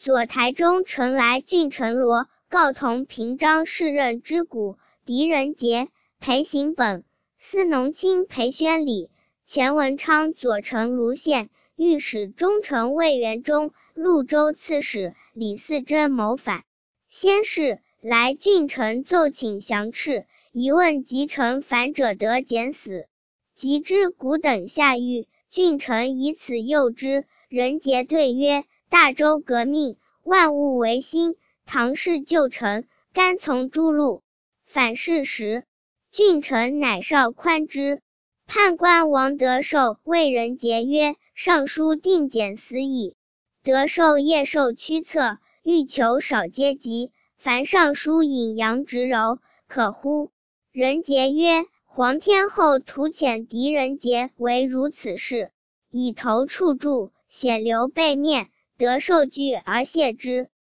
左台中臣来郡臣罗，告同平章士任之谷，狄仁杰、裴行本、司农卿裴宣礼、钱文昌左丞卢宪、御史中丞魏元忠、潞州刺史李嗣珍谋反。先是，来郡臣奏请降斥，疑问及臣反者得减死。及之谷等下狱，郡臣以此诱之。仁杰对曰：大周革命，万物维新，唐氏旧臣，甘从诸路。反事时，郡臣乃少宽之。判官王德寿谓仁杰曰：上书定减死矣。德寿夜受驱策，欲求少阶级，凡上书引杨直柔，可乎？仁杰曰：皇天后图遣狄仁杰为如此事，以头触柱，血流背面。德寿惧而谢之。